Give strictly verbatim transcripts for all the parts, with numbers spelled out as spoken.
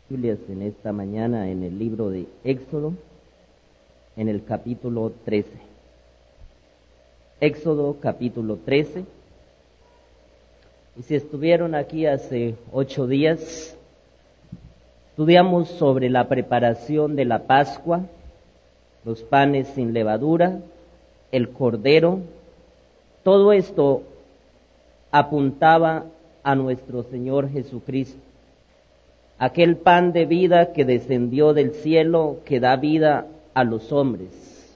Biblias en esta mañana en el libro de Éxodo, en el capítulo trece. Éxodo capítulo trece. Y si estuvieron aquí hace ocho días, estudiamos sobre la preparación de la Pascua, los panes sin levadura, el cordero. Todo esto apuntaba a nuestro Señor Jesucristo, aquel pan de vida que descendió del cielo, que da vida a los hombres.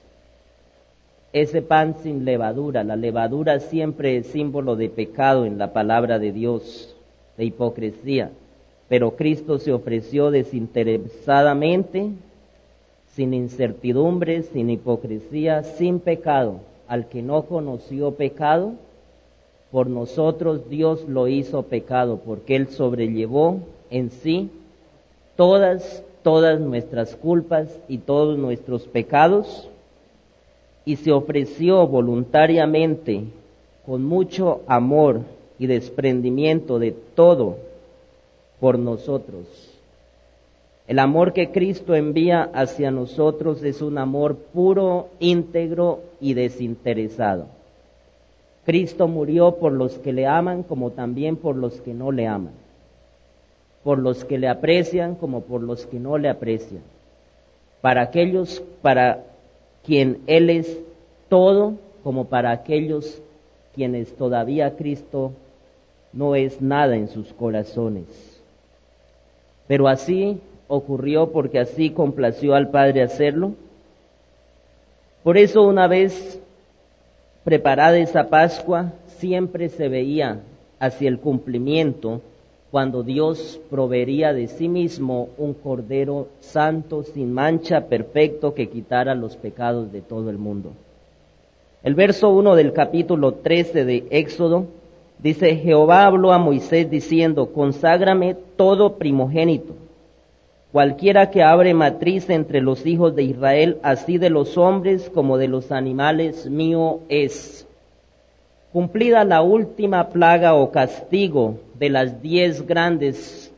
Ese pan sin levadura, la levadura siempre es símbolo de pecado en la palabra de Dios, de hipocresía, pero Cristo se ofreció desinteresadamente, sin incertidumbre, sin hipocresía, sin pecado. Al que no conoció pecado, por nosotros Dios lo hizo pecado, porque Él sobrellevó en sí todas, todas nuestras culpas y todos nuestros pecados, y se ofreció voluntariamente, con mucho amor y desprendimiento de todo, por nosotros. El amor que Cristo envía hacia nosotros es un amor puro, íntegro y desinteresado. Cristo murió por los que le aman como también por los que no le aman, por los que le aprecian como por los que no le aprecian, para aquellos para quien Él es todo, como para aquellos quienes todavía Cristo no es nada en sus corazones. Pero así ocurrió porque así complació al Padre hacerlo. Por eso, una vez preparada esa Pascua, siempre se veía hacia el cumplimiento cuando Dios proveería de sí mismo un cordero santo, sin mancha, perfecto, que quitara los pecados de todo el mundo. El verso uno del capítulo trece de Éxodo dice: Jehová habló a Moisés diciendo: conságrame todo primogénito, cualquiera que abre matriz entre los hijos de Israel, así de los hombres como de los animales, mío es. Cumplida la última plaga o castigo de las diez grandes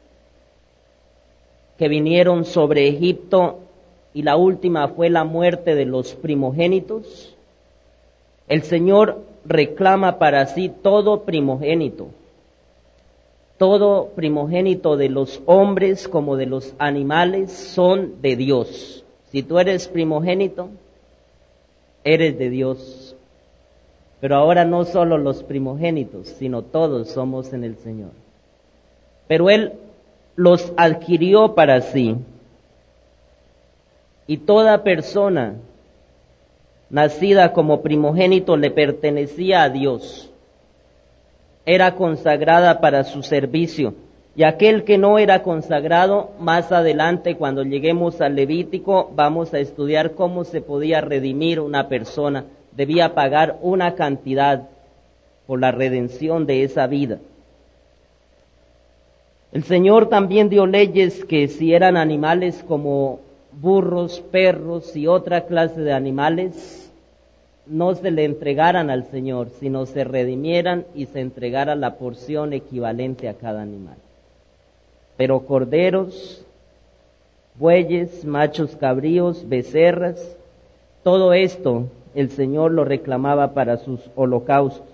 que vinieron sobre Egipto, y la última fue la muerte de los primogénitos, el Señor reclama para sí todo primogénito, todo primogénito de los hombres como de los animales son de Dios. Si tú eres primogénito, eres de Dios. Pero ahora no solo los primogénitos, sino todos somos en el Señor. Pero Él los adquirió para sí. Y toda persona nacida como primogénito le pertenecía a Dios. Era consagrada para su servicio. Y aquel que no era consagrado, más adelante cuando lleguemos al Levítico, vamos a estudiar cómo se podía redimir una persona. Debía pagar una cantidad por la redención de esa vida. El Señor también dio leyes que si eran animales como burros, perros y otra clase de animales, no se le entregaran al Señor, sino se redimieran y se entregara la porción equivalente a cada animal. Pero corderos, bueyes, machos cabríos, becerras, todo esto el Señor lo reclamaba para sus holocaustos.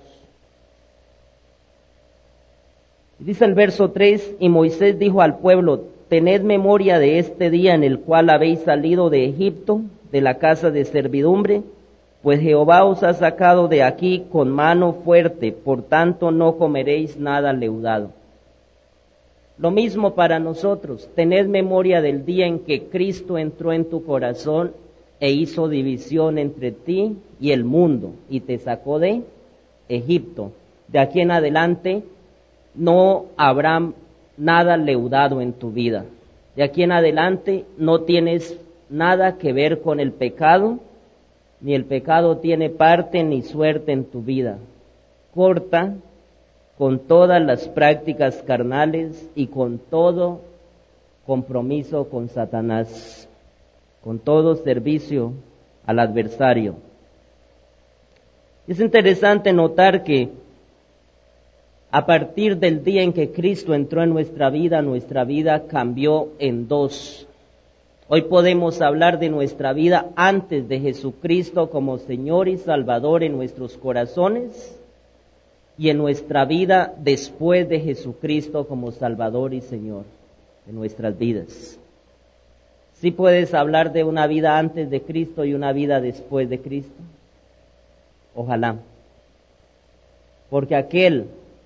Dice el verso tres: y Moisés dijo al pueblo: tened memoria de este día en el cual habéis salido de Egipto, de la casa de servidumbre, pues Jehová os ha sacado de aquí con mano fuerte, por tanto no comeréis nada leudado. Lo mismo para nosotros, tened memoria del día en que Cristo entró en tu corazón e hizo división entre ti y el mundo, y te sacó de Egipto. De aquí en adelante no habrá nada leudado en tu vida. De aquí en adelante no tienes nada que ver con el pecado, ni el pecado tiene parte ni suerte en tu vida. Corta con todas las prácticas carnales y con todo compromiso con Satanás, con todo servicio al adversario. Es interesante notar que A partir del día en que Cristo entró en nuestra vida, nuestra vida cambió en dos. Hoy podemos hablar de nuestra vida antes de Jesucristo como Señor y Salvador en nuestros corazones y en nuestra vida después de Jesucristo como Salvador y Señor en nuestras vidas. ¿Sí puedes hablar de una vida antes de Cristo y una vida después de Cristo? Ojalá. Porque aquel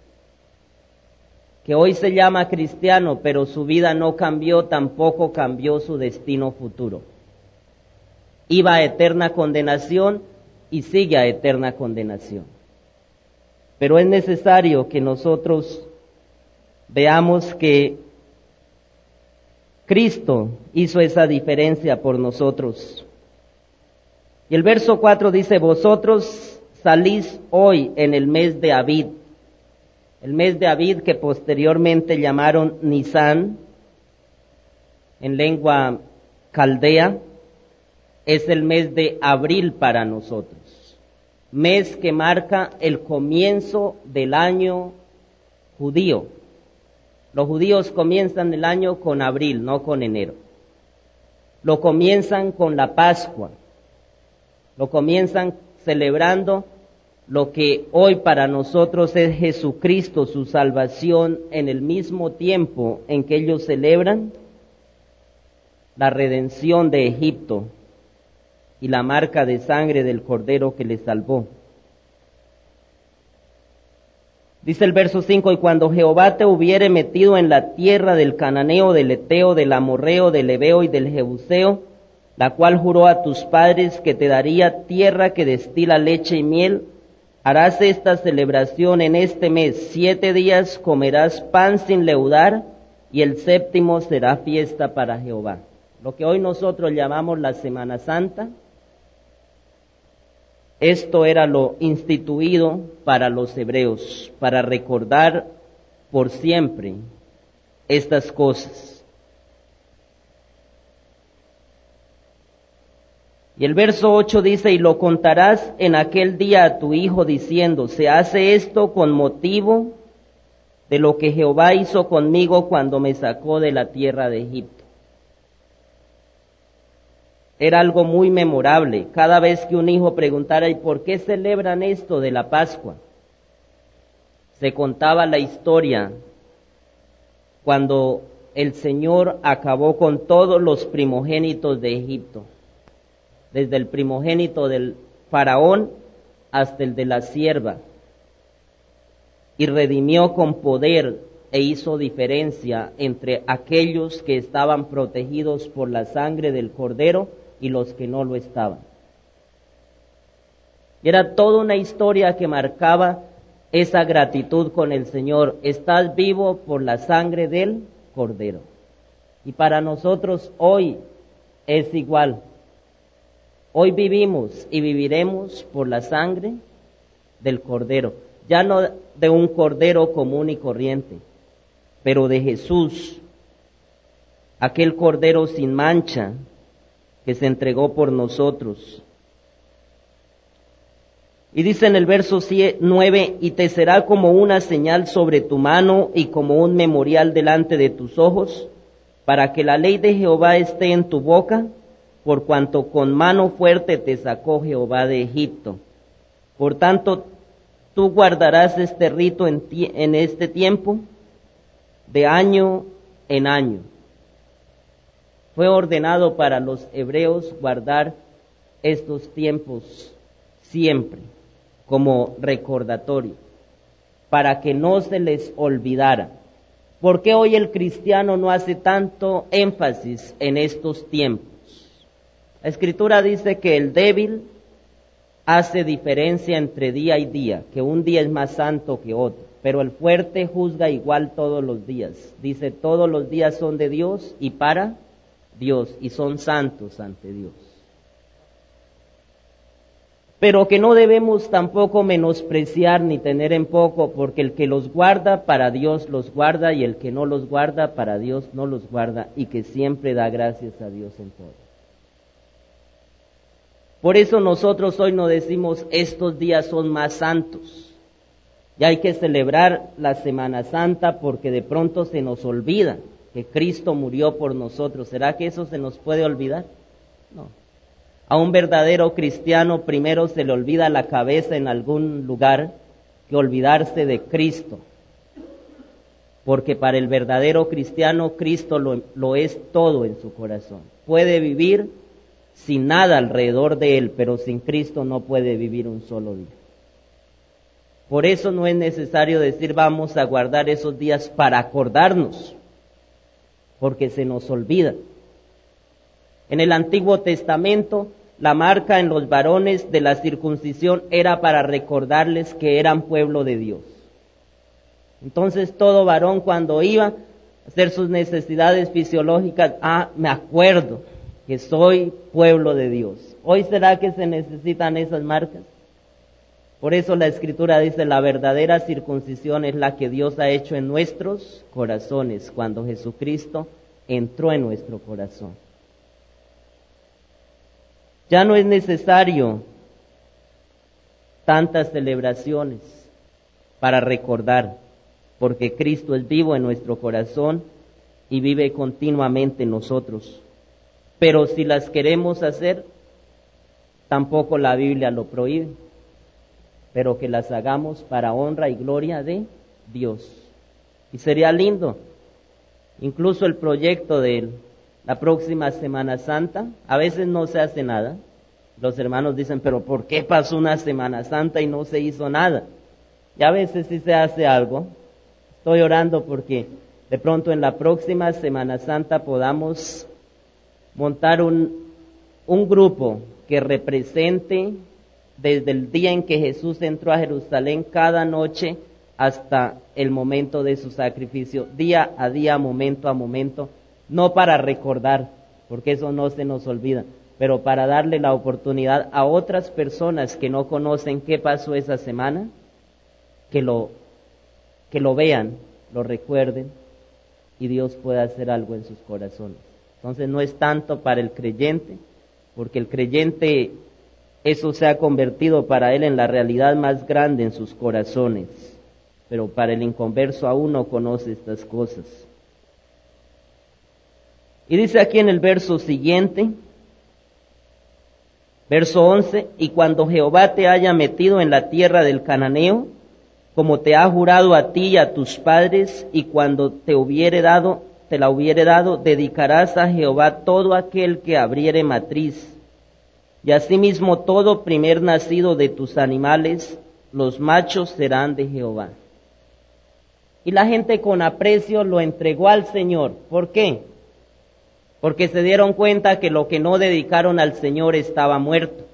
que hoy se llama cristiano, pero su vida no cambió, tampoco cambió su destino futuro. Iba a eterna condenación y sigue a eterna condenación. Pero es necesario que nosotros veamos que Cristo hizo esa diferencia por nosotros. Y el verso cuatro dice, vosotros salís hoy en el mes de Abib. El mes de Abib, que posteriormente llamaron Nisan, en lengua caldea, es el mes de abril para nosotros. Mes que marca el comienzo del año judío. Los judíos comienzan el año con abril, no con enero. Lo comienzan con la Pascua. Lo comienzan celebrando lo que hoy para nosotros es Jesucristo, su salvación, en el mismo tiempo en que ellos celebran la redención de Egipto y la marca de sangre del Cordero que les salvó. Dice el verso cinco, y cuando Jehová te hubiere metido en la tierra del cananeo, del eteo, del amorreo, del heveo y del jebuseo, la cual juró a tus padres que te daría tierra que destila leche y miel, harás esta celebración en este mes, siete días comerás pan sin leudar, y el séptimo será fiesta para Jehová. Lo que hoy nosotros llamamos la Semana Santa, esto era lo instituido para los hebreos, para recordar por siempre estas cosas. Y el verso ocho dice, y lo contarás en aquel día a tu hijo diciendo, se hace esto con motivo de lo que Jehová hizo conmigo cuando me sacó de la tierra de Egipto. Era algo muy memorable. Cada vez que un hijo preguntara, ¿y por qué celebran esto de la Pascua? Se contaba la historia cuando el Señor acabó con todos los primogénitos de Egipto. Desde el primogénito del faraón hasta el de la sierva, y redimió con poder e hizo diferencia entre aquellos que estaban protegidos por la sangre del Cordero y los que no lo estaban. Y era toda una historia que marcaba esa gratitud con el Señor. Estás vivo por la sangre del Cordero. Y para nosotros hoy es igual. Hoy vivimos y viviremos por la sangre del Cordero, ya no de un Cordero común y corriente, pero de Jesús, aquel Cordero sin mancha que se entregó por nosotros. Y dice en el verso nueve, y te será como una señal sobre tu mano y como un memorial delante de tus ojos, para que la ley de Jehová esté en tu boca, por cuanto con mano fuerte te sacó Jehová de Egipto. Por tanto, tú guardarás este rito en, ti, en este tiempo, de año en año. Fue ordenado para los hebreos guardar estos tiempos siempre, como recordatorio, para que no se les olvidara. ¿Por qué hoy el cristiano no hace tanto énfasis en estos tiempos? La Escritura dice que el débil hace diferencia entre día y día, que un día es más santo que otro, pero el fuerte juzga igual todos los días. Dice, todos los días son de Dios y para Dios, y son santos ante Dios. Pero que no debemos tampoco menospreciar ni tener en poco, porque el que los guarda, para Dios los guarda, y el que no los guarda, para Dios no los guarda, y que siempre da gracias a Dios en todo. Por eso nosotros hoy no decimos estos días son más santos. Y hay que celebrar la Semana Santa porque de pronto se nos olvida que Cristo murió por nosotros. ¿Será que eso se nos puede olvidar? No. A un verdadero cristiano primero se le olvida la cabeza en algún lugar que olvidarse de Cristo. Porque para el verdadero cristiano Cristo lo, lo es todo en su corazón. Puede vivir sin nada alrededor de él, pero sin Cristo no puede vivir un solo día. Por eso no es necesario decir vamos a guardar esos días para acordarnos, porque se nos olvida. En el Antiguo Testamento, la marca en los varones de la circuncisión era para recordarles que eran pueblo de Dios. Entonces todo varón cuando iba a hacer sus necesidades fisiológicas, ah, me acuerdo que soy pueblo de Dios. ¿Hoy será que se necesitan esas marcas? Por eso la Escritura dice, la verdadera circuncisión es la que Dios ha hecho en nuestros corazones, cuando Jesucristo entró en nuestro corazón. Ya no es necesario tantas celebraciones para recordar, porque Cristo es vivo en nuestro corazón y vive continuamente en nosotros. Pero si las queremos hacer, tampoco la Biblia lo prohíbe, pero que las hagamos para honra y gloria de Dios. Y sería lindo, incluso el proyecto de la próxima Semana Santa, a veces no se hace nada. Los hermanos dicen, pero ¿por qué pasó una Semana Santa y no se hizo nada? Y a veces sí se hace algo. Estoy orando porque de pronto en la próxima Semana Santa podamos montar un, un grupo que represente desde el día en que Jesús entró a Jerusalén cada noche hasta el momento de su sacrificio, día a día, momento a momento, no para recordar, porque eso no se nos olvida, pero para darle la oportunidad a otras personas que no conocen qué pasó esa semana, que lo, que lo vean, lo recuerden, y Dios pueda hacer algo en sus corazones. Entonces no es tanto para el creyente, porque el creyente, eso se ha convertido para él en la realidad más grande en sus corazones, pero para el inconverso aún no conoce estas cosas. Y dice aquí en el verso siguiente, verso once, y cuando Jehová te haya metido en la tierra del cananeo, como te ha jurado a ti y a tus padres, y cuando te hubiere dado, te la hubiere dado, dedicarás a Jehová todo aquel que abriere matriz, y asimismo todo primer nacido de tus animales, los machos serán de Jehová. Y la gente con aprecio lo entregó al Señor. ¿Por qué? Porque se dieron cuenta que lo que no dedicaron al Señor estaba muerto.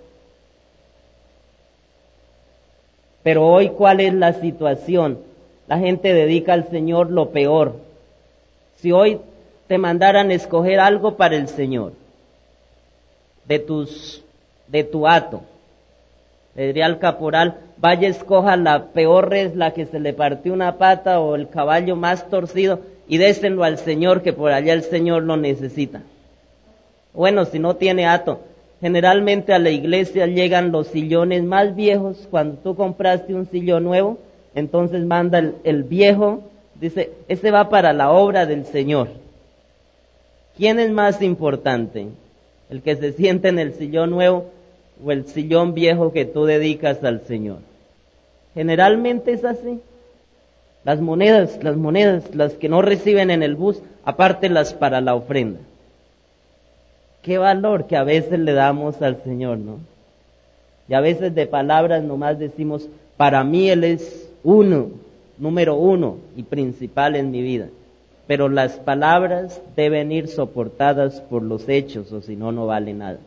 Pero hoy, ¿cuál es la situación? La gente dedica al Señor lo peor. Si hoy te mandaran escoger algo para el Señor, de tus de tu hato, le diría al caporal, vaya escoja la peor res, la que se le partió una pata o el caballo más torcido y désenlo al Señor, que por allá el Señor lo necesita. Bueno, si no tiene hato, generalmente a la iglesia llegan los sillones más viejos. Cuando tú compraste un sillón nuevo, entonces manda el, el viejo, dice, ese va para la obra del Señor. ¿Quién es más importante? ¿El que se siente en el sillón nuevo o el sillón viejo que tú dedicas al Señor? Generalmente es así. Las monedas, las monedas, las que no reciben en el bus, apártelas para la ofrenda. Qué valor que a veces le damos al Señor, ¿no? Y a veces de palabras nomás decimos, para mí Él es uno, número uno y principal en mi vida. Pero las palabras deben ir soportadas por los hechos, o si no, no vale nada.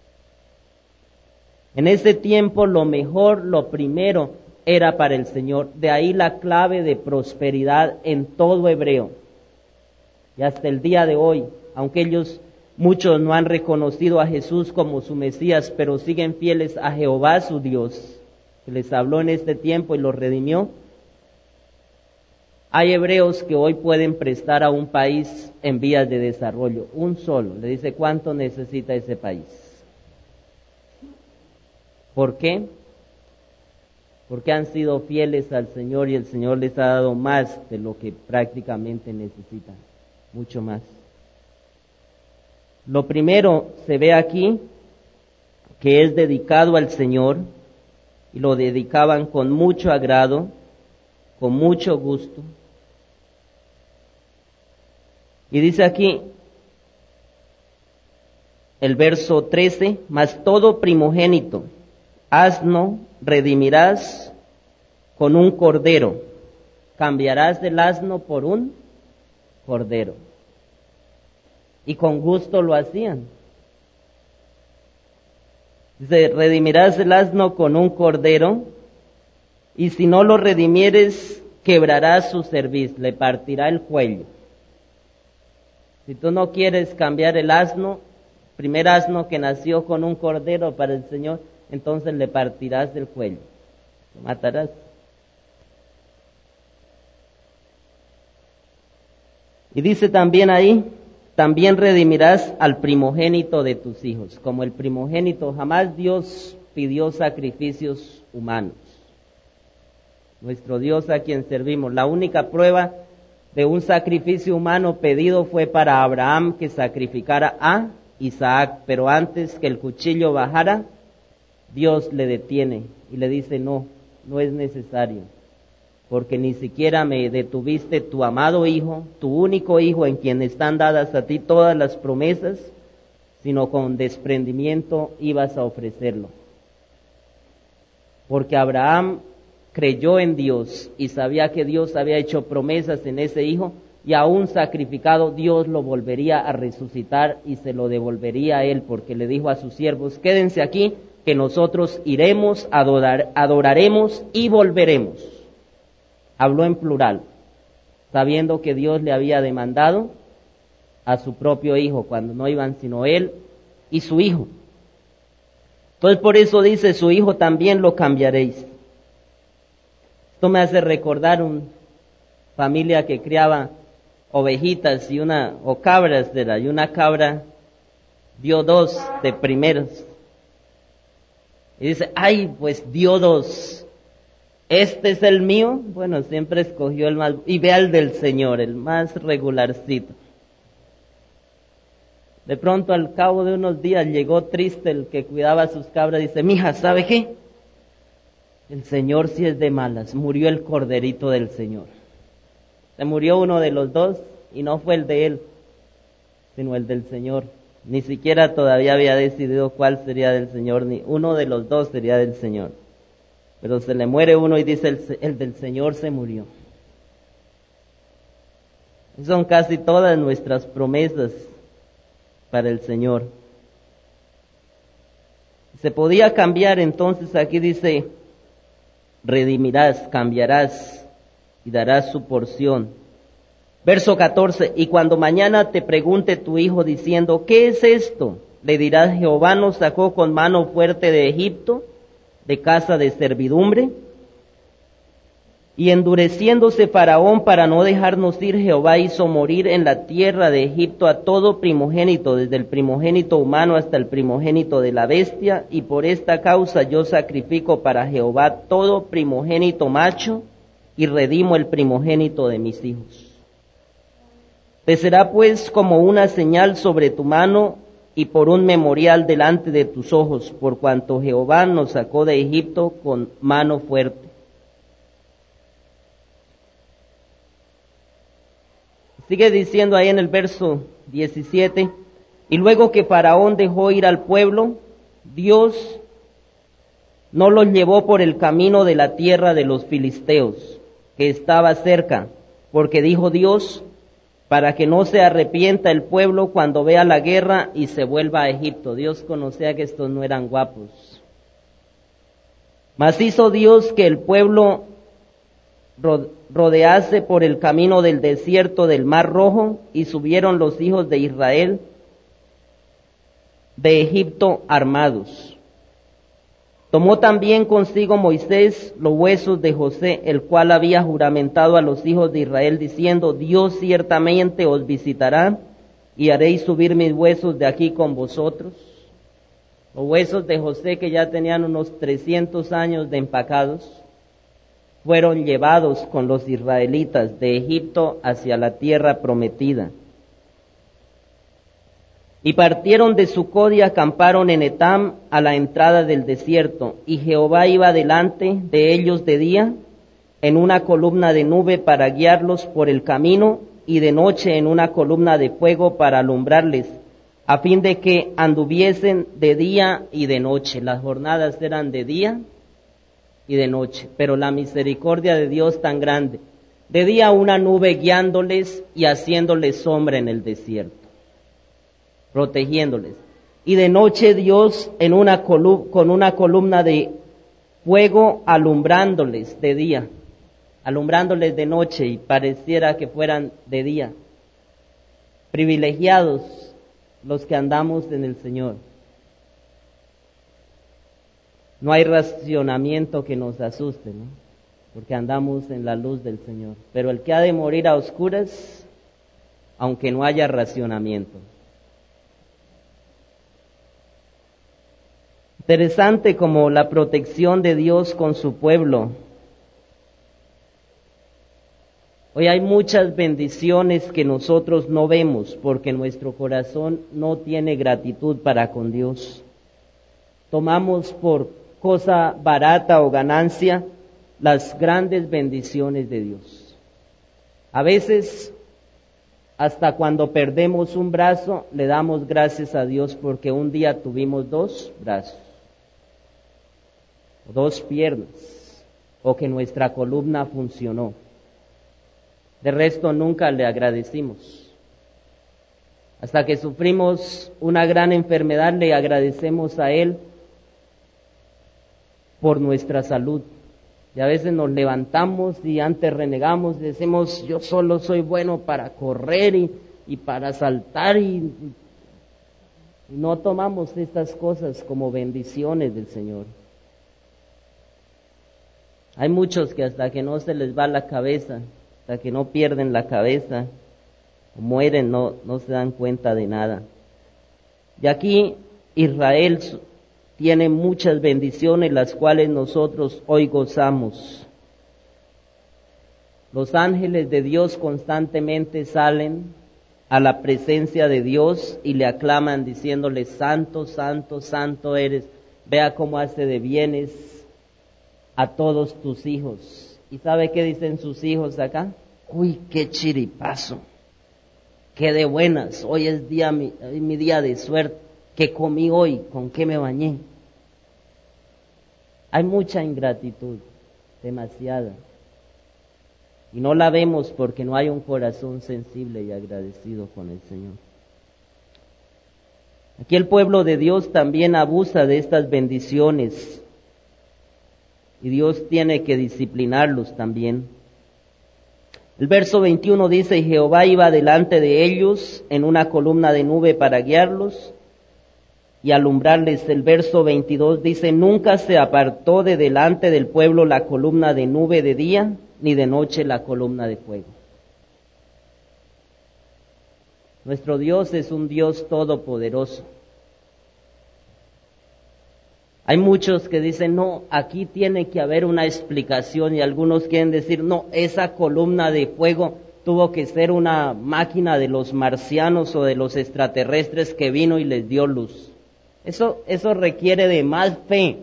En ese tiempo lo mejor, lo primero, era para el Señor. De ahí la clave de prosperidad en todo hebreo. Y hasta el día de hoy, aunque ellos, muchos no han reconocido a Jesús como su Mesías, pero siguen fieles a Jehová su Dios, que les habló en este tiempo y los redimió. Hay hebreos que hoy pueden prestar a un país en vías de desarrollo, un solo. Le dice cuánto necesita ese país. ¿Por qué? porque han sido fieles al Señor y el Señor les ha dado más de lo que prácticamente necesitan, mucho más. Lo primero se ve aquí que es dedicado al Señor y lo dedicaban con mucho agrado, con mucho gusto. Y dice aquí el verso trece, mas todo primogénito, asno, redimirás con un cordero, cambiarás del asno por un cordero. Y con gusto lo hacían. Dice, redimirás el asno con un cordero, y si no lo redimieres, quebrarás su cerviz, le partirá el cuello. Si tú no quieres cambiar el asno, primer asno que nació con un cordero para el Señor, entonces le partirás del cuello, lo matarás. Y dice también ahí, también redimirás al primogénito de tus hijos. Como el primogénito, jamás Dios pidió sacrificios humanos. Nuestro Dios a quien servimos, la única prueba de un sacrificio humano pedido fue para Abraham que sacrificara a Isaac, pero antes que el cuchillo bajara, Dios le detiene y le dice, no, no es necesario, porque ni siquiera me detuviste tu amado hijo, tu único hijo en quien están dadas a ti todas las promesas, sino con desprendimiento ibas a ofrecerlo. Porque Abraham creyó en Dios y sabía que Dios había hecho promesas en ese hijo, y aún sacrificado Dios lo volvería a resucitar y se lo devolvería a él, porque le dijo a sus siervos, quédense aquí, que nosotros iremos, adorar, adoraremos y volveremos. Habló en plural, sabiendo que Dios le había demandado a su propio hijo, cuando no iban sino él y su hijo. Entonces por eso dice, su hijo también lo cambiaréis. Esto me hace recordar una familia que criaba ovejitas y una, o cabras de la, y una cabra dio dos de primeros. Y dice, ay, pues dio dos. Este es el mío. Bueno, siempre escogió el más, y ve al del Señor, el más regularcito. De pronto, al cabo de unos días, llegó triste el que cuidaba a sus cabras, dice, mija, ¿sabe qué? El Señor sí es de malas, murió el corderito del Señor. Se murió uno de los dos, y no fue el de él, sino el del Señor. Ni siquiera todavía había decidido cuál sería del Señor, ni uno de los dos sería del Señor. Pero se le muere uno y dice, el, el del Señor se murió. Son casi todas nuestras promesas para el Señor. Se podía cambiar, entonces aquí dice, redimirás, cambiarás y darás su porción. Verso catorce, y cuando mañana te pregunte tu hijo diciendo, ¿qué es esto? Le dirás, Jehová nos sacó con mano fuerte de Egipto, de casa de servidumbre. Y endureciéndose Faraón para no dejarnos ir, Jehová hizo morir en la tierra de Egipto a todo primogénito, desde el primogénito humano hasta el primogénito de la bestia, y por esta causa yo sacrifico para Jehová todo primogénito macho, y redimo el primogénito de mis hijos. Te será pues como una señal sobre tu mano y por un memorial delante de tus ojos, por cuanto Jehová nos sacó de Egipto con mano fuerte. Sigue diciendo ahí en el verso diecisiete, y luego que Faraón dejó ir al pueblo, Dios no los llevó por el camino de la tierra de los filisteos, que estaba cerca, porque dijo Dios, para que no se arrepienta el pueblo cuando vea la guerra y se vuelva a Egipto. Dios conocía que estos no eran guapos. Mas hizo Dios que el pueblo rodease por el camino del desierto del Mar Rojo, y subieron los hijos de Israel de Egipto armados. Tomó también consigo Moisés los huesos de José, el cual había juramentado a los hijos de Israel, diciendo, Dios ciertamente os visitará, y haréis subir mis huesos de aquí con vosotros. Los huesos de José, que ya tenían unos trescientos años de empacados, fueron llevados con los israelitas de Egipto hacia la tierra prometida. Y partieron de Sucot y acamparon en Etam a la entrada del desierto, y Jehová iba delante de ellos de día en una columna de nube para guiarlos por el camino, y de noche en una columna de fuego para alumbrarles, a fin de que anduviesen de día y de noche. Las jornadas eran de día y de noche, pero la misericordia de Dios tan grande. De día una nube guiándoles y haciéndoles sombra en el desierto, protegiéndoles. Y de noche Dios en una colu- con una columna de fuego alumbrándoles de día, alumbrándoles de noche, y pareciera que fueran de día. Privilegiados los que andamos en el Señor. No hay racionamiento que nos asuste, ¿no? Porque andamos en la luz del Señor. Pero el que ha de morir a oscuras, aunque no haya racionamiento. Interesante como la protección de Dios con su pueblo. Hoy hay muchas bendiciones que nosotros no vemos porque nuestro corazón no tiene gratitud para con Dios. Tomamos por cosa barata o ganancia las grandes bendiciones de Dios. A veces, hasta cuando perdemos un brazo, le damos gracias a Dios porque un día tuvimos dos brazos, dos piernas, o que nuestra columna funcionó. De resto nunca le agradecimos. Hasta que sufrimos una gran enfermedad le agradecemos a Él por nuestra salud. Y a veces nos levantamos y antes renegamos y decimos, yo solo soy bueno para correr y, y para saltar, y, y no tomamos estas cosas como bendiciones del Señor. Hay muchos que hasta que no se les va la cabeza, hasta que no pierden la cabeza, o mueren, no, no se dan cuenta de nada. Y aquí Israel tiene muchas bendiciones, las cuales nosotros hoy gozamos. Los ángeles de Dios constantemente salen a la presencia de Dios y le aclaman diciéndole, santo, santo, santo eres. Vea cómo hace de bienes a todos tus hijos. ¿Y sabe qué dicen sus hijos acá? Uy, qué chiripazo, qué de buenas, hoy es día mi, mi día de suerte, ¿qué comí hoy? ¿Con qué me bañé? Hay mucha ingratitud, demasiada, y no la vemos porque no hay un corazón sensible y agradecido con el Señor. Aquí el pueblo de Dios también abusa de estas bendiciones, y Dios tiene que disciplinarlos también. El verso veintiuno dice, y Jehová iba delante de ellos en una columna de nube para guiarlos y alumbrarles. El verso veintidós dice, nunca se apartó de delante del pueblo la columna de nube de día, ni de noche la columna de fuego. Nuestro Dios es un Dios todopoderoso. Hay muchos que dicen, no, aquí tiene que haber una explicación, y algunos quieren decir, no, esa columna de fuego tuvo que ser una máquina de los marcianos o de los extraterrestres que vino y les dio luz. Eso, eso requiere de más fe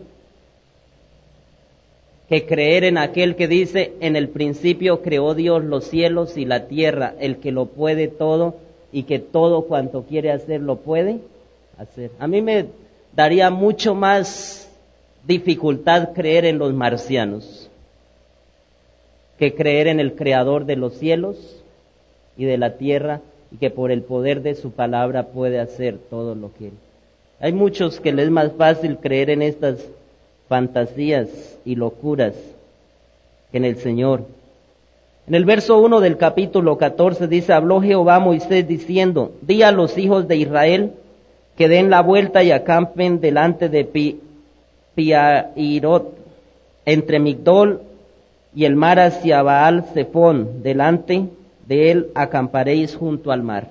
que creer en aquel que dice, en el principio creó Dios los cielos y la tierra, el que lo puede todo y que todo cuanto quiere hacer lo puede hacer. A mí me daría mucho más dificultad creer en los marcianos que creer en el creador de los cielos y de la tierra, y que por el poder de su palabra puede hacer todo lo que él. Hay muchos que les es más fácil creer en estas fantasías y locuras que en el Señor. En el verso uno del capítulo catorce dice, habló Jehová a Moisés diciendo, di a los hijos de Israel que den la vuelta y acampen delante de Pi, Piahirot, entre Migdol y el mar hacia Baal Zephón, delante de él acamparéis junto al mar.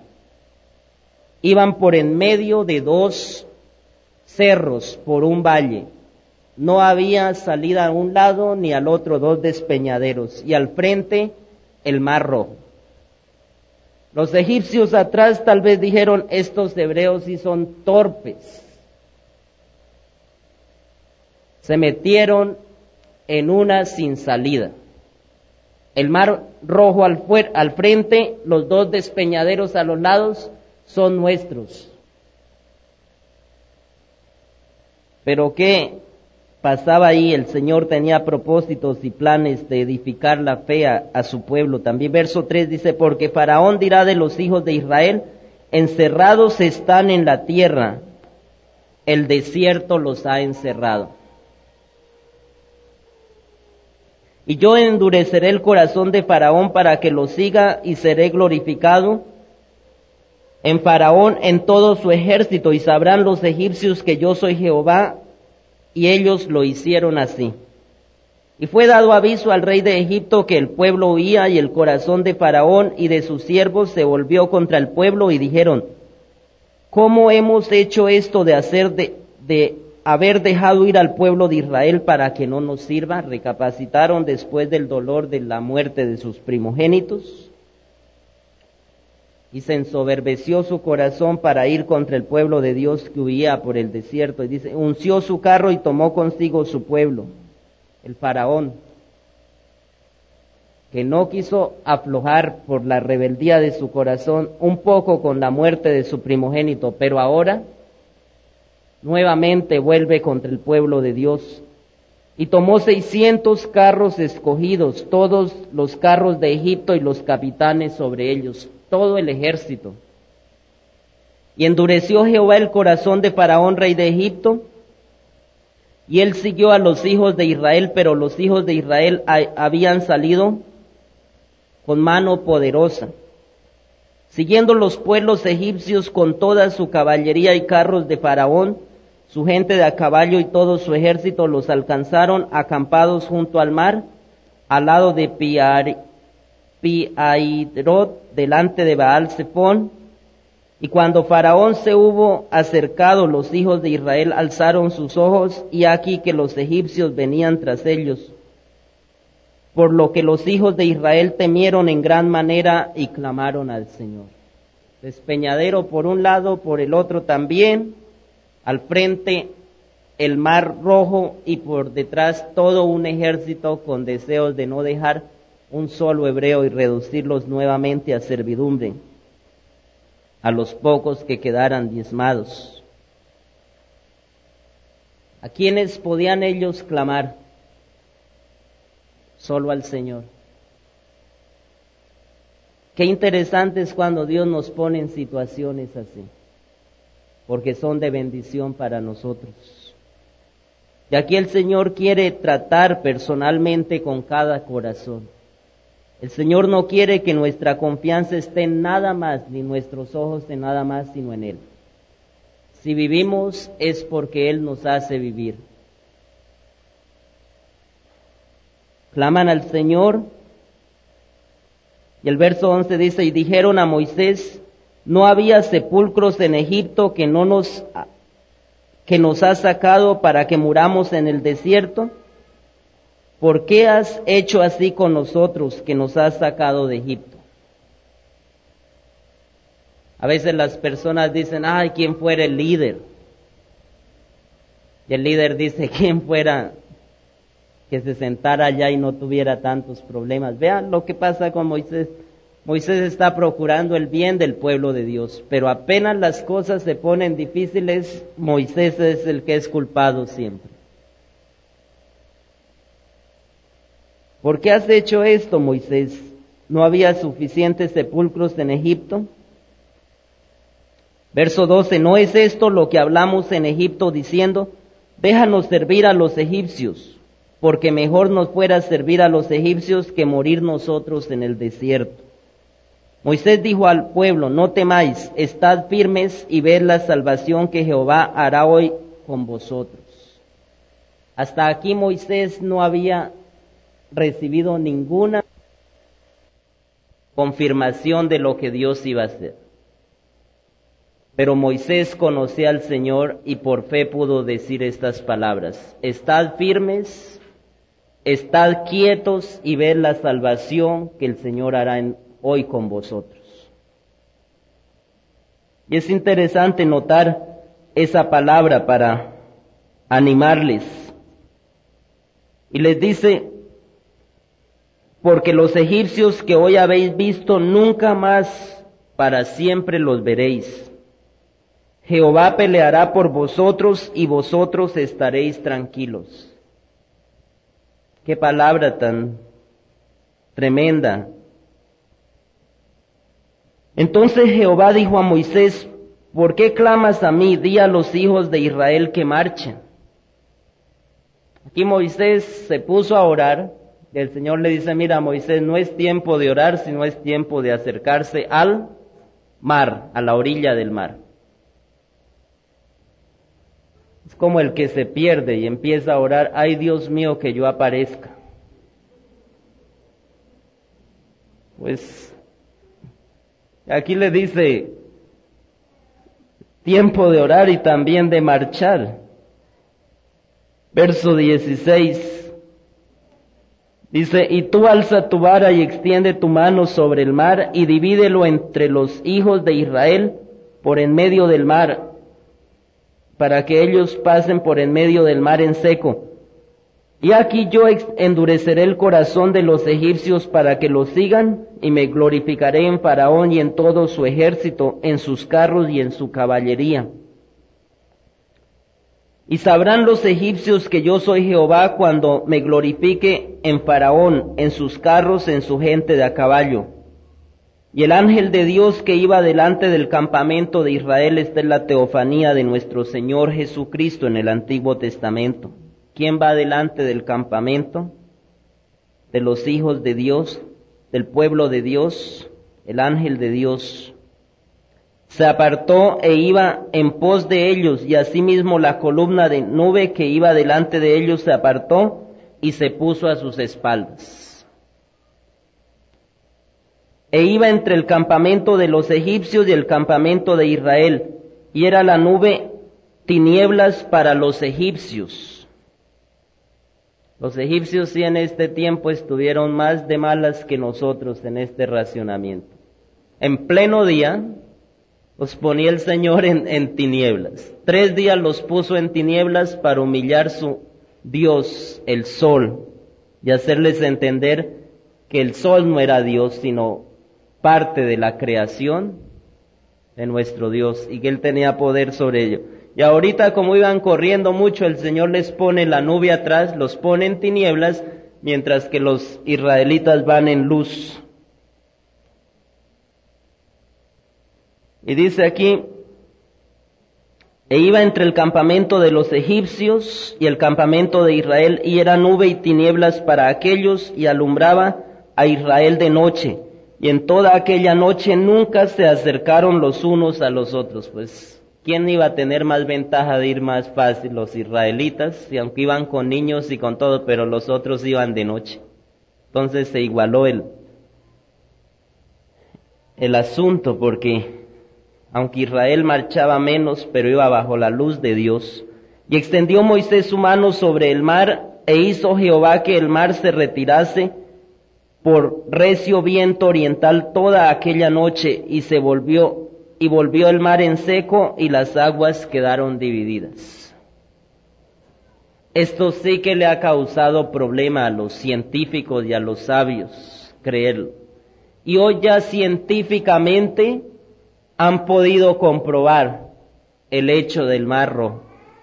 Iban por en medio de dos cerros, por un valle, no había salida a un lado ni al otro, dos despeñaderos, y al frente el mar Rojo. Los egipcios atrás tal vez dijeron, estos hebreos sí son torpes. Se metieron en una sin salida. El mar Rojo al, fuer- al frente, los dos despeñaderos a los lados son nuestros. Pero ¿qué pasaba ahí? El Señor tenía propósitos y planes de edificar la fe a, a su pueblo. También verso tres dice, porque Faraón dirá de los hijos de Israel, encerrados están en la tierra, el desierto los ha encerrado. Y yo endureceré el corazón de Faraón para que lo siga y seré glorificado en Faraón, en todo su ejército, y sabrán los egipcios que yo soy Jehová, y ellos lo hicieron así. Y fue dado aviso al rey de Egipto que el pueblo huía, y el corazón de Faraón y de sus siervos se volvió contra el pueblo, y dijeron, ¿cómo hemos hecho esto de hacer de, de haber dejado ir al pueblo de Israel para que no nos sirva? Recapacitaron después del dolor de la muerte de sus primogénitos, y se ensoberbeció su corazón para ir contra el pueblo de Dios que huía por el desierto. Y dice, unció su carro y tomó consigo su pueblo, el faraón, que no quiso aflojar por la rebeldía de su corazón, un poco con la muerte de su primogénito, pero ahora nuevamente vuelve contra el pueblo de Dios. Y tomó seiscientos carros escogidos, todos los carros de Egipto y los capitanes sobre ellos, todo el ejército. Y endureció Jehová el corazón de Faraón, rey de Egipto, y él siguió a los hijos de Israel, pero los hijos de Israel habían salido con mano poderosa, siguiendo los pueblos egipcios con toda su caballería y carros de Faraón, su gente de a caballo y todo su ejército los alcanzaron acampados junto al mar, al lado de Piar, Pihairot, delante de Baal Zephón. Y cuando Faraón se hubo acercado, los hijos de Israel alzaron sus ojos, y aquí que los egipcios venían tras ellos. Por lo que los hijos de Israel temieron en gran manera y clamaron al Señor. Despeñadero por un lado, por el otro también, al frente el mar Rojo, y por detrás todo un ejército con deseos de no dejar un solo hebreo y reducirlos nuevamente a servidumbre, a los pocos que quedaran diezmados. ¿A quiénes podían ellos clamar? Solo al Señor. Qué interesante es cuando Dios nos pone en situaciones así, porque son de bendición para nosotros. Y aquí el Señor quiere tratar personalmente con cada corazón. El Señor no quiere que nuestra confianza esté en nada más, ni nuestros ojos en nada más, sino en Él. Si vivimos es porque Él nos hace vivir. Claman al Señor, y el verso once dice, y dijeron a Moisés, ¿no había sepulcros en Egipto que no nos, que nos has sacado para que muramos en el desierto? ¿Por qué has hecho así con nosotros, que nos has sacado de Egipto? A veces las personas dicen, ay, ¿quién fuera el líder? Y el líder dice, ¿quién fuera que se sentara allá y no tuviera tantos problemas? Vean lo que pasa con Moisés. Moisés está procurando el bien del pueblo de Dios, pero apenas las cosas se ponen difíciles, Moisés es el que es culpado siempre. ¿Por qué has hecho esto, Moisés? ¿No había suficientes sepulcros en Egipto? Verso doce, ¿no es esto lo que hablamos en Egipto diciendo, déjanos servir a los egipcios, porque mejor nos fuera servir a los egipcios que morir nosotros en el desierto? Moisés dijo al pueblo, no temáis, estad firmes y ved la salvación que Jehová hará hoy con vosotros. Hasta aquí Moisés no había recibido ninguna confirmación de lo que Dios iba a hacer. Pero Moisés conocía al Señor y por fe pudo decir estas palabras: estad firmes, estad quietos y ved la salvación que el Señor hará en, hoy con vosotros. Y es interesante notar esa palabra para animarles. Y les dice: porque los egipcios que hoy habéis visto, nunca más para siempre los veréis. Jehová peleará por vosotros y vosotros estaréis tranquilos. Qué palabra tan tremenda. Entonces Jehová dijo a Moisés: ¿por qué clamas a mí? Di a los hijos de Israel que marchen. Aquí Moisés se puso a orar. Y el Señor le dice: mira, Moisés, no es tiempo de orar, sino es tiempo de acercarse al mar, a la orilla del mar. Es como el que se pierde y empieza a orar: ay, Dios mío, que yo aparezca. Pues aquí le dice: tiempo de orar y también de marchar. Verso dieciséis. Dice: y tú alza tu vara y extiende tu mano sobre el mar y divídelo entre los hijos de Israel por en medio del mar, para que ellos pasen por en medio del mar en seco. Y aquí yo endureceré el corazón de los egipcios para que los sigan, y me glorificaré en Faraón y en todo su ejército, en sus carros y en su caballería. Y sabrán los egipcios que yo soy Jehová cuando me glorifique en Faraón, en sus carros, en su gente de a caballo. Y el ángel de Dios que iba delante del campamento de Israel, esta es la teofanía de nuestro Señor Jesucristo en el Antiguo Testamento. ¿Quién va delante del campamento de los hijos de Dios, del pueblo de Dios? El ángel de Dios. Se apartó e iba en pos de ellos, y asimismo la columna de nube que iba delante de ellos se apartó y se puso a sus espaldas. E iba entre el campamento de los egipcios y el campamento de Israel, y era la nube tinieblas para los egipcios. Los egipcios sí en este tiempo estuvieron más de malas que nosotros en este racionamiento. En pleno día los ponía el Señor en, en tinieblas. Tres días los puso en tinieblas para humillar su Dios, el sol, y hacerles entender que el sol no era Dios, sino parte de la creación de nuestro Dios, y que Él tenía poder sobre ello. Y ahorita, como iban corriendo mucho, el Señor les pone la nube atrás, los pone en tinieblas, mientras que los israelitas van en luz. Y dice aquí: e iba entre el campamento de los egipcios y el campamento de Israel, y era nube y tinieblas para aquellos, y alumbraba a Israel de noche. Y en toda aquella noche nunca se acercaron los unos a los otros. Pues, ¿quién iba a tener más ventaja de ir más fácil? Los israelitas, y aunque iban con niños y con todo, pero los otros iban de noche. Entonces se igualó el, el asunto, porque aunque Israel marchaba menos, pero iba bajo la luz de Dios. Y extendió Moisés su mano sobre el mar, e hizo Jehová que el mar se retirase por recio viento oriental toda aquella noche, y se volvió, y volvió el mar en seco, y las aguas quedaron divididas. Esto sí que le ha causado problema a los científicos y a los sabios, creerlo. Y hoy ya científicamente han podido comprobar el hecho del Mar Rojo.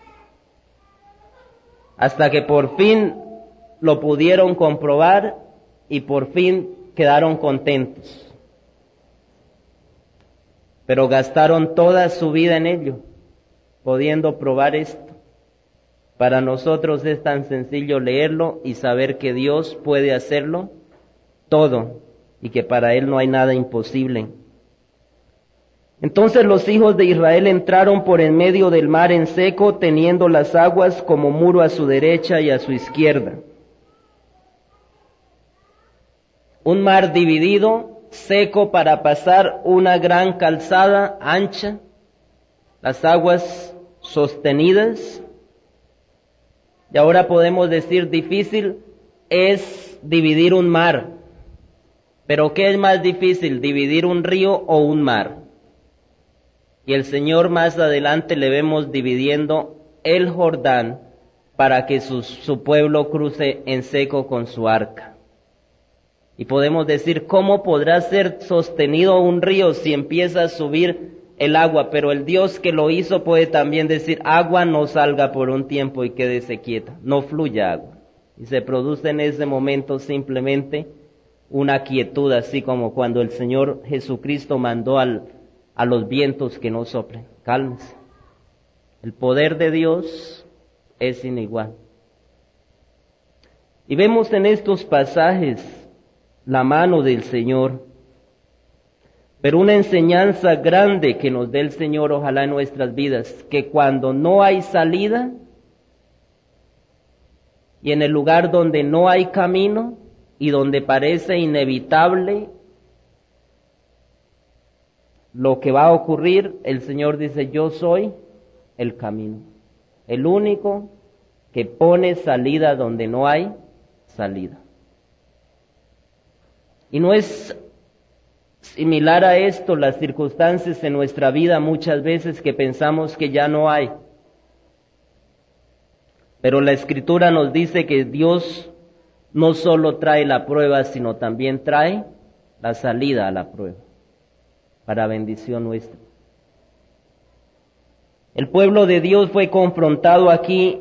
Hasta que por fin lo pudieron comprobar y por fin quedaron contentos. Pero gastaron toda su vida en ello, pudiendo probar esto. Para nosotros es tan sencillo leerlo y saber que Dios puede hacerlo todo y que para Él no hay nada imposible. Entonces los hijos de Israel entraron por en medio del mar en seco, teniendo las aguas como muro a su derecha y a su izquierda. Un mar dividido, seco para pasar, una gran calzada ancha, las aguas sostenidas. Y ahora podemos decir difícil es dividir un mar. Pero ¿qué es más difícil, dividir un río o un mar? Y el Señor más adelante le vemos dividiendo el Jordán para que su, su pueblo cruce en seco con su arca. Y podemos decir, ¿cómo podrá ser sostenido un río si empieza a subir el agua? Pero el Dios que lo hizo puede también decir, agua no salga por un tiempo y quédese quieta, no fluya agua. Y se produce en ese momento simplemente una quietud, así como cuando el Señor Jesucristo mandó al, a los vientos que no soplen. Cálmese. El poder de Dios es sin igual. Y vemos en estos pasajes la mano del Señor, pero una enseñanza grande que nos dé el Señor, ojalá en nuestras vidas, que cuando no hay salida y en el lugar donde no hay camino y donde parece inevitable lo que va a ocurrir, el Señor dice, yo soy el camino, el único que pone salida donde no hay salida. Y no es similar a esto las circunstancias en nuestra vida muchas veces que pensamos que ya no hay. Pero la Escritura nos dice que Dios no solo trae la prueba, sino también trae la salida a la prueba, para bendición nuestra. El pueblo de Dios fue confrontado aquí,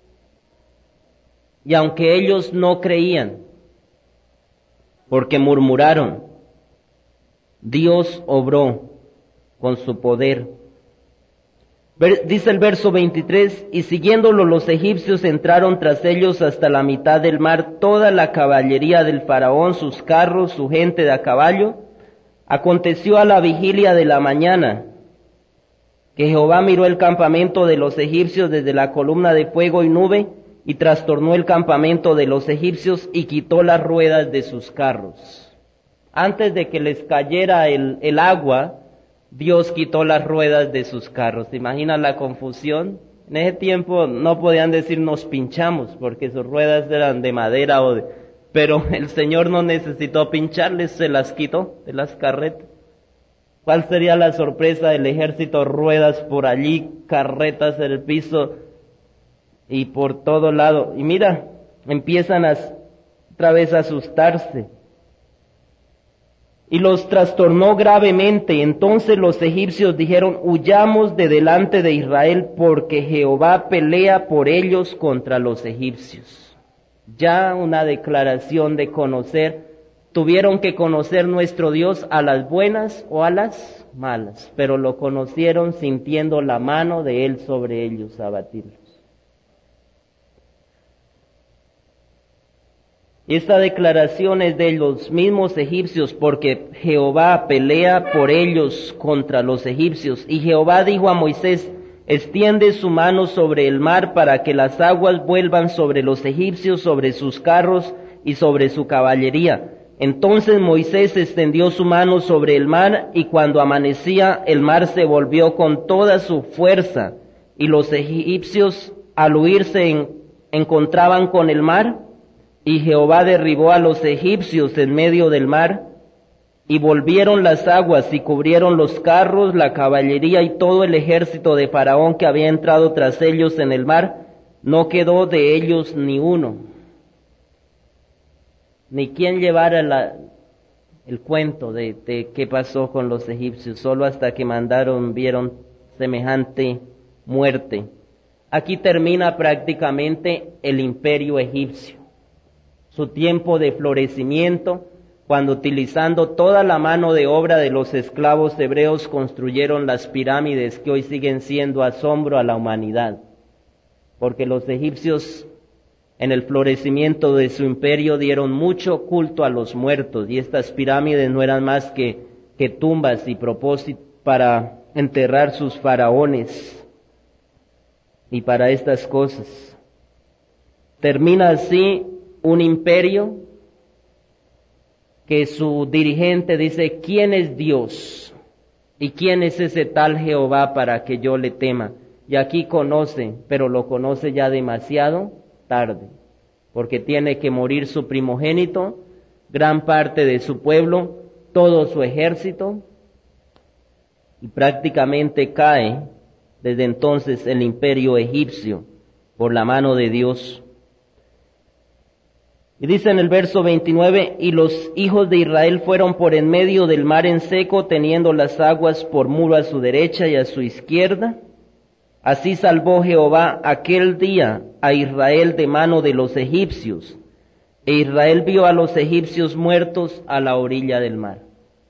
y aunque ellos no creían, porque murmuraron, Dios obró con su poder. Dice el verso veintitrés, y siguiéndolo los egipcios entraron tras ellos hasta la mitad del mar, toda la caballería del faraón, sus carros, su gente de a caballo. Aconteció a la vigilia de la mañana, que Jehová miró el campamento de los egipcios desde la columna de fuego y nube, y trastornó el campamento de los egipcios y quitó las ruedas de sus carros. Antes de que les cayera el, el agua, Dios quitó las ruedas de sus carros. ¿Te imaginas la confusión? En ese tiempo no podían decir nos pinchamos, porque sus ruedas eran de madera o de... Pero el Señor no necesitó pincharles, se las quitó de las carretas. ¿Cuál sería la sorpresa del ejército? Ruedas por allí, carretas en el piso y por todo lado. Y mira, empiezan a otra vez a asustarse. Y los trastornó gravemente. Entonces los egipcios dijeron, huyamos de delante de Israel, porque Jehová pelea por ellos contra los egipcios. Ya una declaración de conocer. Tuvieron que conocer nuestro Dios a las buenas o a las malas, pero lo conocieron sintiendo la mano de Él sobre ellos a abatirlos. Esta declaración es de los mismos egipcios, porque Jehová pelea por ellos contra los egipcios. Y Jehová dijo a Moisés, extiende su mano sobre el mar para que las aguas vuelvan sobre los egipcios, sobre sus carros y sobre su caballería. Entonces Moisés extendió su mano sobre el mar, y cuando amanecía el mar se volvió con toda su fuerza, y los egipcios al huir se en, encontraban con el mar, y Jehová derribó a los egipcios en medio del mar, y volvieron las aguas y cubrieron los carros, la caballería y todo el ejército de Faraón que había entrado tras ellos en el mar. No quedó de ellos ni uno, ni quien llevara la, el cuento de, de qué pasó con los egipcios, solo hasta que mandaron, vieron semejante muerte. Aquí termina prácticamente el imperio egipcio, su tiempo de florecimiento, cuando utilizando toda la mano de obra de los esclavos hebreos construyeron las pirámides que hoy siguen siendo asombro a la humanidad. Porque los egipcios en el florecimiento de su imperio dieron mucho culto a los muertos, y estas pirámides no eran más que, que tumbas y propósitos para enterrar sus faraones y para estas cosas. Termina así un imperio que su dirigente dice, ¿quién es Dios? ¿Y quién es ese tal Jehová para que yo le tema? Y aquí conoce, pero lo conoce ya demasiado tarde, porque tiene que morir su primogénito, gran parte de su pueblo, todo su ejército, y prácticamente cae desde entonces el imperio egipcio por la mano de Dios. Y dice en el verso veintinueve, y los hijos de Israel fueron por en medio del mar en seco, teniendo las aguas por muro a su derecha y a su izquierda. Así salvó Jehová aquel día a Israel de mano de los egipcios, e Israel vio a los egipcios muertos a la orilla del mar.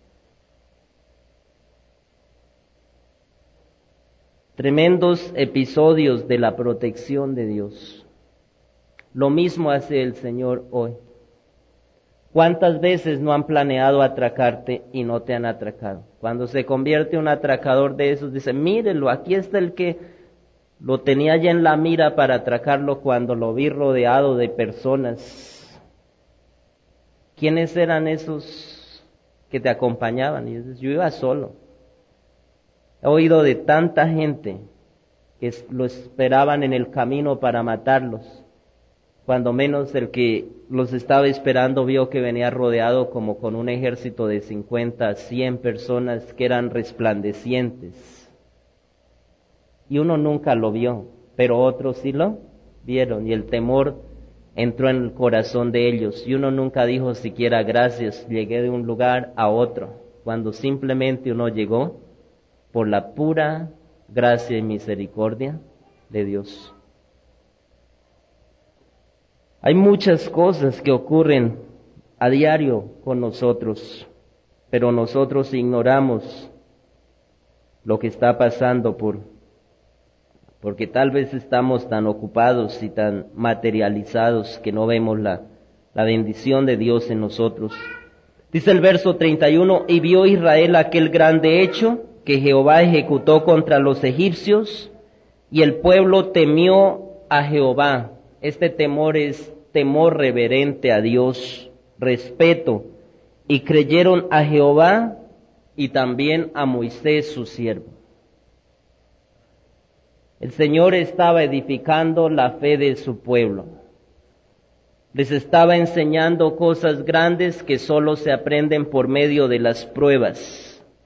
Tremendos episodios de la protección de Dios. Lo mismo hace el Señor hoy. ¿Cuántas veces no han planeado atracarte y no te han atracado? Cuando se convierte un atracador de esos, dice, mírenlo, aquí está el que lo tenía ya en la mira para atracarlo cuando lo vi rodeado de personas. ¿Quiénes eran esos que te acompañaban? Y dices, yo iba solo. He oído de tanta gente que lo esperaban en el camino para matarlos. Cuando menos el que los estaba esperando vio que venía rodeado como con un ejército de cincuenta, cien personas que eran resplandecientes. Y uno nunca lo vio, pero otros sí lo vieron, y el temor entró en el corazón de ellos, y uno nunca dijo siquiera gracias, llegué de un lugar a otro, cuando simplemente uno llegó por la pura gracia y misericordia de Dios. Hay muchas cosas que ocurren a diario con nosotros, pero nosotros ignoramos lo que está pasando por, porque tal vez estamos tan ocupados y tan materializados que no vemos la, la bendición de Dios en nosotros. Dice el verso treinta y uno, y vio Israel aquel grande hecho que Jehová ejecutó contra los egipcios, y el pueblo temió a Jehová. Este temor es temor reverente a Dios, respeto, y creyeron a Jehová y también a Moisés su siervo. El Señor estaba edificando la fe de su pueblo. Les estaba enseñando cosas grandes que solo se aprenden por medio de las pruebas.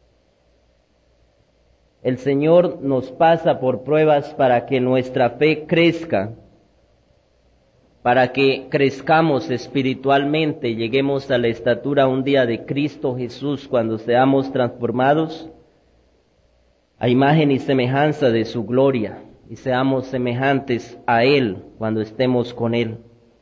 El Señor nos pasa por pruebas para que nuestra fe crezca, para que crezcamos espiritualmente, lleguemos a la estatura un día de Cristo Jesús cuando seamos transformados a imagen y semejanza de su gloria y seamos semejantes a Él cuando estemos con Él.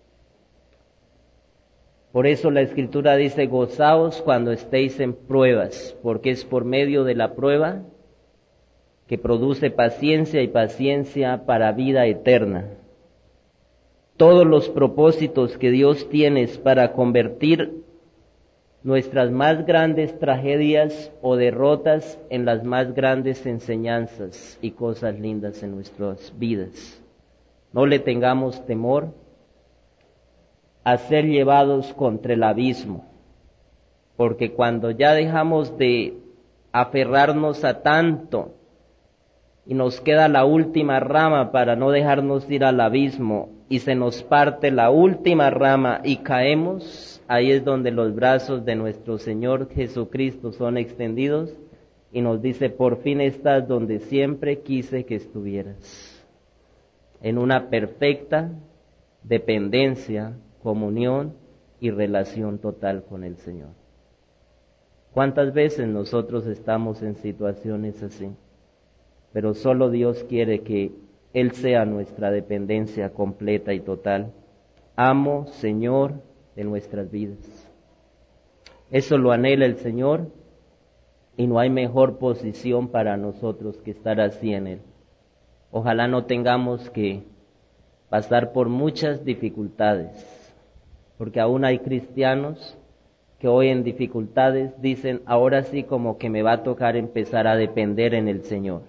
Por eso la Escritura dice, gozaos cuando estéis en pruebas, porque es por medio de la prueba que produce paciencia y paciencia para vida eterna. Todos los propósitos que Dios tiene es para convertir nuestras más grandes tragedias o derrotas en las más grandes enseñanzas y cosas lindas en nuestras vidas. No le tengamos temor a ser llevados contra el abismo, porque cuando ya dejamos de aferrarnos a tanto y nos queda la última rama para no dejarnos ir al abismo, y se nos parte la última rama y caemos, ahí es donde los brazos de nuestro Señor Jesucristo son extendidos y nos dice, por fin estás donde siempre quise que estuvieras, en una perfecta dependencia, comunión y relación total con el Señor. ¿Cuántas veces nosotros estamos en situaciones así? Pero solo Dios quiere que Él sea nuestra dependencia completa y total. Amo, Señor, de nuestras vidas. Eso lo anhela el Señor y no hay mejor posición para nosotros que estar así en Él. Ojalá no tengamos que pasar por muchas dificultades, porque aún hay cristianos que hoy en dificultades dicen, ahora sí como que me va a tocar empezar a depender en el Señor,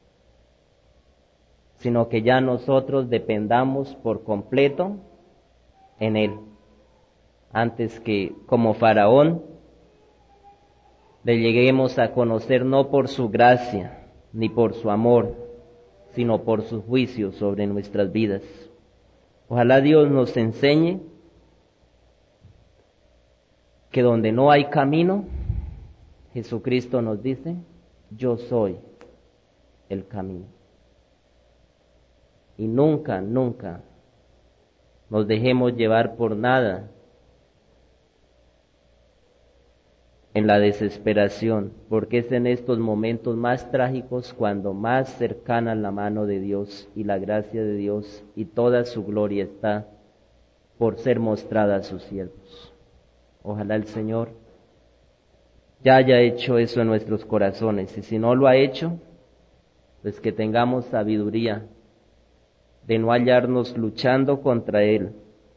sino que ya nosotros dependamos por completo en Él, antes que como Faraón le lleguemos a conocer no por su gracia ni por su amor, sino por su juicio sobre nuestras vidas. Ojalá Dios nos enseñe que donde no hay camino, Jesucristo nos dice, yo soy el camino. Y nunca, nunca nos dejemos llevar por nada en la desesperación, porque es en estos momentos más trágicos cuando más cercana la mano de Dios y la gracia de Dios y toda su gloria está por ser mostrada a sus siervos. Ojalá el Señor ya haya hecho eso en nuestros corazones, y si no lo ha hecho, pues que tengamos sabiduría de no hallarnos luchando contra Él,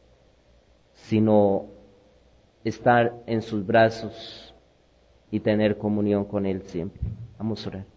sino estar en sus brazos y tener comunión con Él siempre. Vamos a orar.